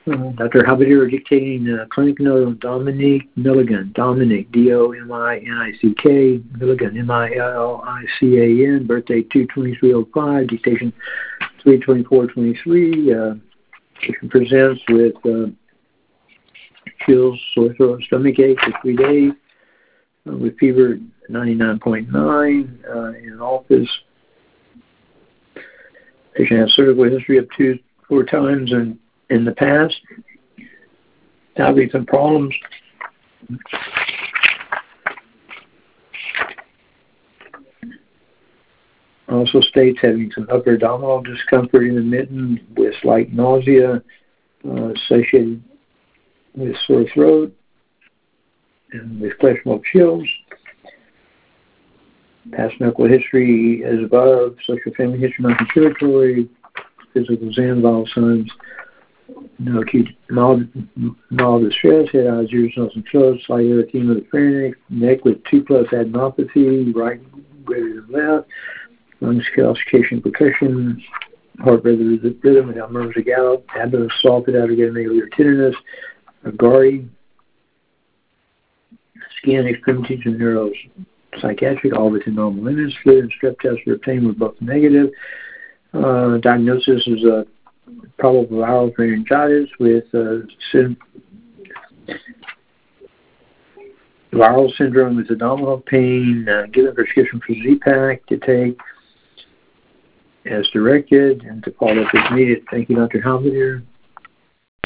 Dr. Habidir dictating clinic note on Dominic Milligan. Dominic, D-O-M-I-N-I-C-K, Milligan, M-I-L-L-I-C-A-N, birthday 2/23/05, dictation 3/24/23. Patient presents with chills, sore throat, stomach ache for 3 days, with fever 99.9 in office. Patient has cervical history of 2-4 times in the past, having some problems. Also states having some upper abdominal discomfort intermittent with slight nausea associated with sore throat and with questionable chills. Past medical history as above, social family history non-contributory, physical exam, vital signs, no acute mild distress, head, eyes, ears, nose, and throat, slight erythema of the pharynx, neck with 2+ adenopathy, right greater than left, lungs, calcification, percussion, heart rhythm without murmurs or gallop, abdomen soft without again tenderness, agari, skin, extremities, and neuropsychiatric, all within normal limits. Fluid and strep tests were obtained with both negative. Diagnosis is a probable viral pharyngitis with viral syndrome with abdominal pain. Given prescription for Z-Pak to take as directed and to follow up as needed. Thank you, Dr. Habidir.